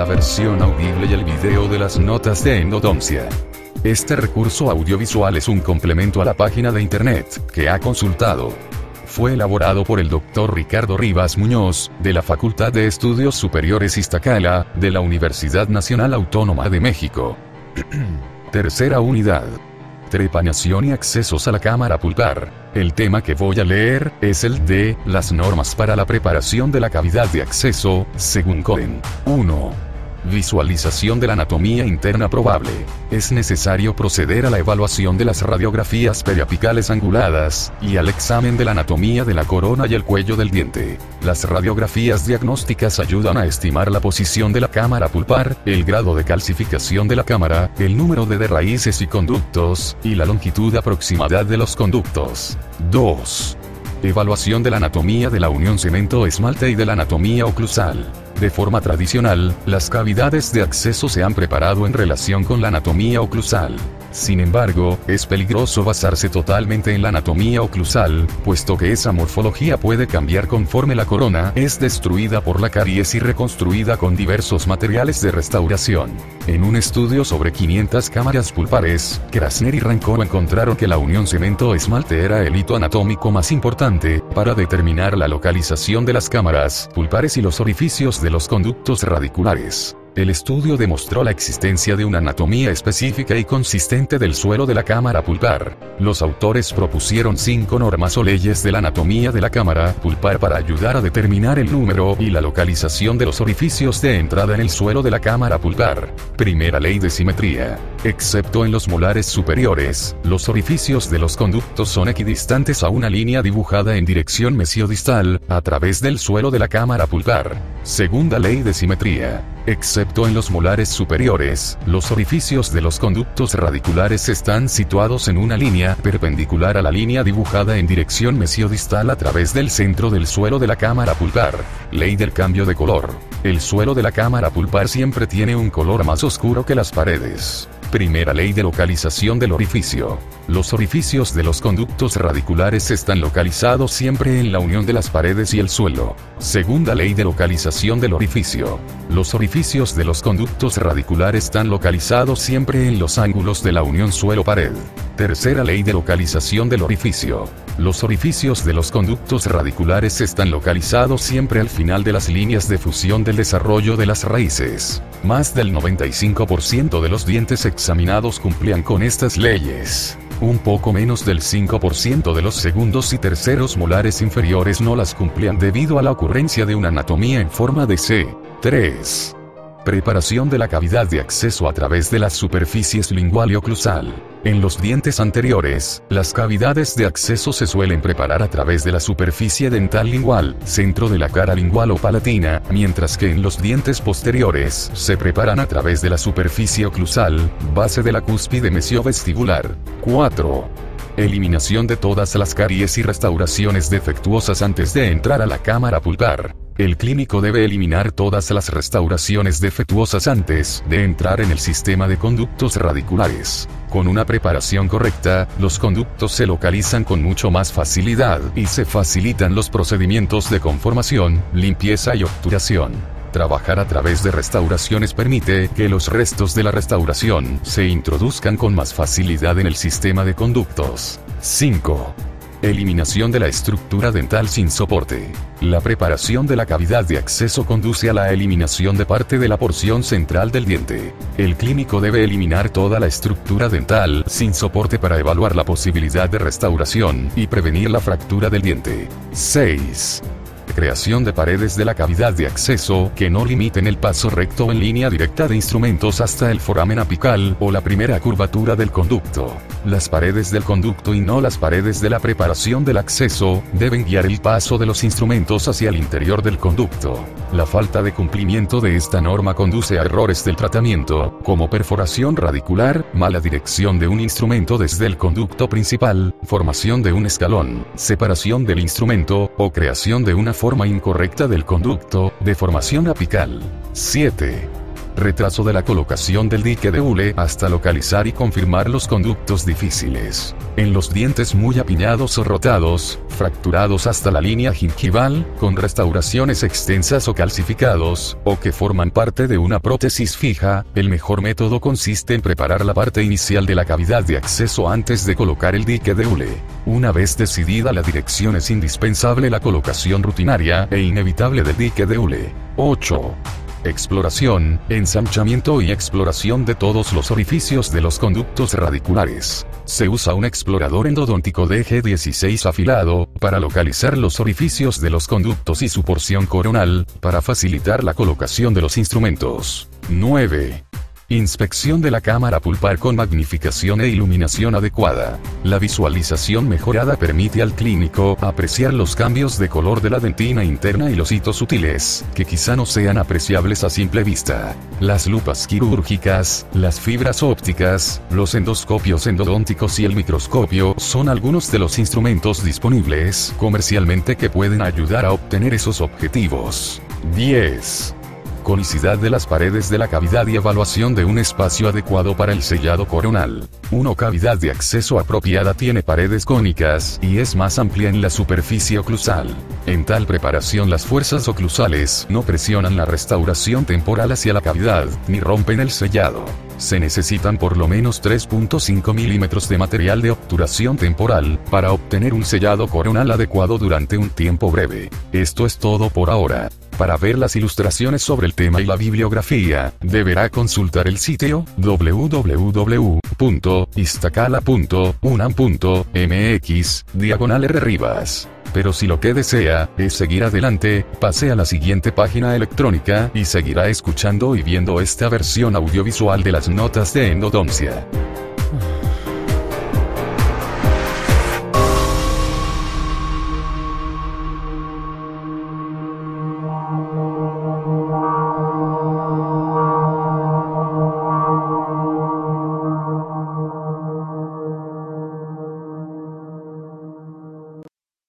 versión audible y el video de las notas de endodoncia. Este recurso audiovisual es un complemento a la página de internet que ha consultado. Fue elaborado por el Dr. Ricardo Rivas Muñoz, de la Facultad de Estudios Superiores Iztacala, de la Universidad Nacional Autónoma de México. Tercera unidad. Trepanación y accesos a la cámara pulpar. El tema que voy a leer es el de las normas para la preparación de la cavidad de acceso, según Cohen. 1. Visualización de la anatomía interna probable. Es necesario proceder a la evaluación de las radiografías periapicales anguladas, y al examen de la anatomía de la corona y el cuello del diente. Las radiografías diagnósticas ayudan a estimar la posición de la cámara pulpar, el grado de calcificación de la cámara, el número de raíces y conductos, y la longitud aproximada de los conductos. 2. Evaluación de la anatomía de la unión cemento-esmalte y de la anatomía oclusal. De forma tradicional, las cavidades de acceso se han preparado en relación con la anatomía oclusal. Sin embargo, es peligroso basarse totalmente en la anatomía oclusal, puesto que esa morfología puede cambiar conforme la corona es destruida por la caries y reconstruida con diversos materiales de restauración. En un estudio sobre 500 cámaras pulpares, Krasner y Rancoro encontraron que la unión cemento-esmalte era el hito anatómico más importante para determinar la localización de las cámaras pulpares y los orificios de los conductos radiculares. El estudio demostró la existencia de una anatomía específica y consistente del suelo de la cámara pulpar. Los autores propusieron 5 normas o leyes de la anatomía de la cámara pulpar para ayudar a determinar el número y la localización de los orificios de entrada en el suelo de la cámara pulpar. Primera ley de simetría. Excepto en los molares superiores, los orificios de los conductos son equidistantes a una línea dibujada en dirección mesiodistal, a través del suelo de la cámara pulpar. Segunda ley de simetría. Excepto en los molares superiores, los orificios de los conductos radiculares están situados en una línea perpendicular a la línea dibujada en dirección mesiodistal a través del centro del suelo de la cámara pulpar. Ley del cambio de color. El suelo de la cámara pulpar siempre tiene un color más oscuro que las paredes. Primera ley de localización del orificio. Los orificios de los conductos radiculares están localizados siempre en la unión de las paredes y el suelo. Segunda ley de localización del orificio. Los orificios de los conductos radiculares están localizados siempre en los ángulos de la unión suelo-pared. Tercera ley de localización del orificio. Los orificios de los conductos radiculares están localizados siempre al final de las líneas de fusión del desarrollo de las raíces. Más del 95% de los dientes examinados cumplían con estas leyes. Un poco menos del 5% de los segundos y terceros molares inferiores no las cumplían debido a la ocurrencia de una anatomía en forma de C. 3. Preparación de la cavidad de acceso a través de las superficies lingual y oclusal. En los dientes anteriores, las cavidades de acceso se suelen preparar a través de la superficie dental lingual, centro de la cara lingual o palatina, mientras que en los dientes posteriores, se preparan a través de la superficie oclusal, base de la cúspide mesiovestibular. 4. Eliminación de todas las caries y restauraciones defectuosas antes de entrar a la cámara pulpar. El clínico debe eliminar todas las restauraciones defectuosas antes de entrar en el sistema de conductos radiculares. Con una preparación correcta, los conductos se localizan con mucho más facilidad y se facilitan los procedimientos de conformación, limpieza y obturación. Trabajar a través de restauraciones permite que los restos de la restauración se introduzcan con más facilidad en el sistema de conductos. 5. Eliminación de la estructura dental sin soporte. La preparación de la cavidad de acceso conduce a la eliminación de parte de la porción central del diente. El clínico debe eliminar toda la estructura dental sin soporte para evaluar la posibilidad de restauración y prevenir la fractura del diente. 6. Creación de paredes de la cavidad de acceso que no limiten el paso recto en línea directa de instrumentos hasta el foramen apical o la primera curvatura del conducto. Las paredes del conducto y no las paredes de la preparación del acceso deben guiar el paso de los instrumentos hacia el interior del conducto. La falta de cumplimiento de esta norma conduce a errores del tratamiento, como perforación radicular, mala dirección de un instrumento desde el conducto principal, formación de un escalón, separación del instrumento, o creación de una forma incorrecta del conducto, deformación apical. 7. retraso de la colocación del dique de hule hasta localizar y confirmar los conductos difíciles. En los dientes muy apiñados o rotados, fracturados hasta la línea gingival, con restauraciones extensas o calcificados, o que forman parte de una prótesis fija, el mejor método consiste en preparar la parte inicial de la cavidad de acceso antes de colocar el dique de hule. Una vez decidida la dirección, es indispensable la colocación rutinaria e inevitable del dique de hule. 8. Exploración, ensanchamiento y exploración de todos los orificios de los conductos radiculares. Se usa un explorador endodóntico de eje 16 afilado, para localizar los orificios de los conductos y su porción coronal, para facilitar la colocación de los instrumentos. 9. Inspección de la cámara pulpar con magnificación e iluminación adecuada. La visualización mejorada permite al clínico apreciar los cambios de color de la dentina interna y los hitos sutiles, que quizá no sean apreciables a simple vista. Las lupas quirúrgicas, las fibras ópticas, los endoscopios endodónticos y el microscopio son algunos de los instrumentos disponibles comercialmente que pueden ayudar a obtener esos objetivos. 10. Conicidad de las paredes de la cavidad y evaluación de un espacio adecuado para el sellado coronal. Una cavidad de acceso apropiada tiene paredes cónicas y es más amplia en la superficie oclusal. En tal preparación, las fuerzas oclusales no presionan la restauración temporal hacia la cavidad, ni rompen el sellado. Se necesitan por lo menos 3.5 milímetros de material de obturación temporal, para obtener un sellado coronal adecuado durante un tiempo breve. Esto es todo por ahora. Para ver las ilustraciones sobre el tema y la bibliografía, deberá consultar el sitio www.iztacala.unam.mx/rribas. Pero si lo que desea es seguir adelante, pase a la siguiente página electrónica y seguirá escuchando y viendo esta versión audiovisual de las notas de endodoncia.